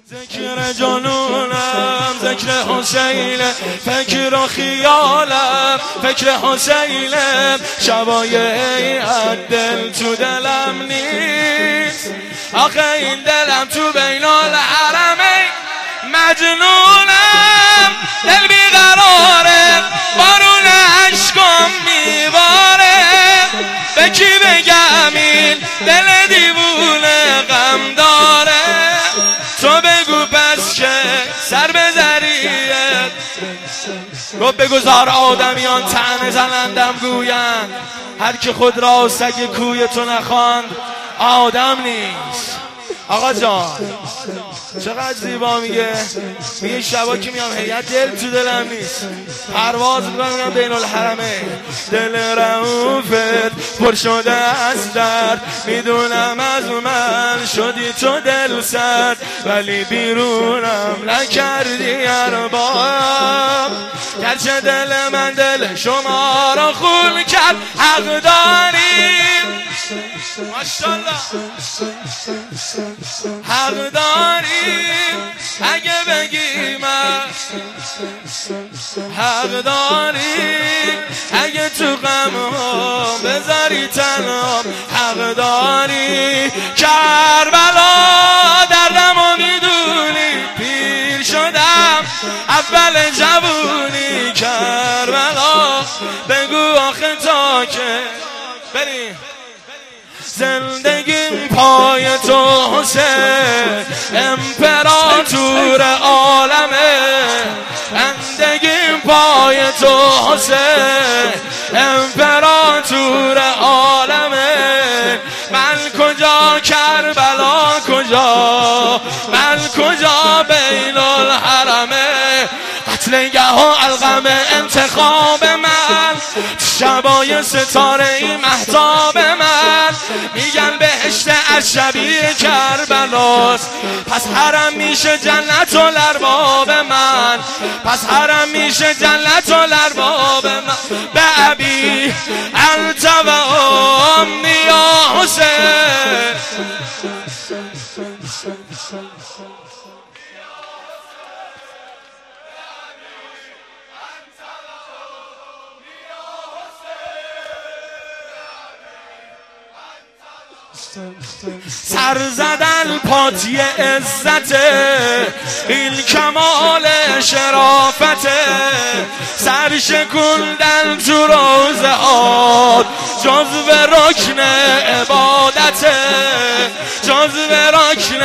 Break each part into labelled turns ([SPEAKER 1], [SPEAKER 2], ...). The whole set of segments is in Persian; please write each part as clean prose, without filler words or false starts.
[SPEAKER 1] ذکر جنونم ذکر حسینه، فکر و خیالم فکر حسینه، شبای دل تو دلم نیست. آخه این دلم تو بین الحرمین مجنونم، دل بیقراره، بارون عشقم میباره، به کی بگم این دل دیوونه غم داره؟ تو بگو پس که سر بذریه، گفت بگذار آدمیان طعنه زنندم گویند، هر که خود را سگ کوی تو نخواند آدم نیست. آقا جان چقدر زیبا میگه شبا که میام هیئت دل تو دلم نیست، پرواز میکنم بین الحرمین، دل رؤوفت پر شده از درد، میدونم از من شدی تو دل سرد، ولی بیرونم نکردی ارباب، گرچه دل من دل شما را خون کرد، حق داریم ماشاءالله، حق داریم اگه بگیم، حق داریم اگه تو غمم بذاری تنم، حق داری کربلا دردمو میدونی، پیر شدم اول جوونی، کربلا بگو آخه تا که بریم زندگیم پای تو حسین، امپراتور عالمه، زندگیم پای تو حسین، امپراتور عالمه، من کجا کربلا کجا، من کجا بین الحرمه، قتلگه ها الغم انتخاب من، شبای ستاره ای مهتاب من، میگن بهشت شبیه کربلاست، پس حرم میشه جنت و لرباب من، پس حرم میشه جنت و لرباب من، به ابی انت و امی یا حسین. سر زدن پاتی عزته، این کمال شرافته، سر شکوندن تو روضه‌ات جزو رکن عبادته، جزو رکن،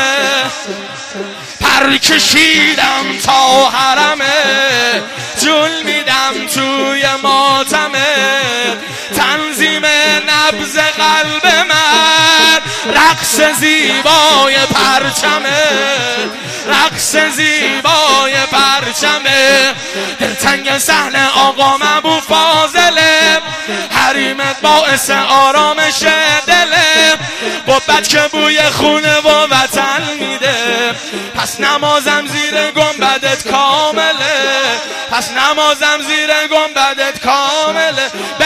[SPEAKER 1] پر کشیدم تا حرمه، جول میدم توی ماتمه، تنظیم نبض قلب من، رقص زیبای پرچمه، رقص زیبای پرچمه، دلتنگ صحن آقا ابو فاضله، حریمت باعث آرامش دله، بابت که بوی خونه و وطن میده، پس نمازم زیر گنبدت کامله، پس نمازم زیر گنبدت کامله،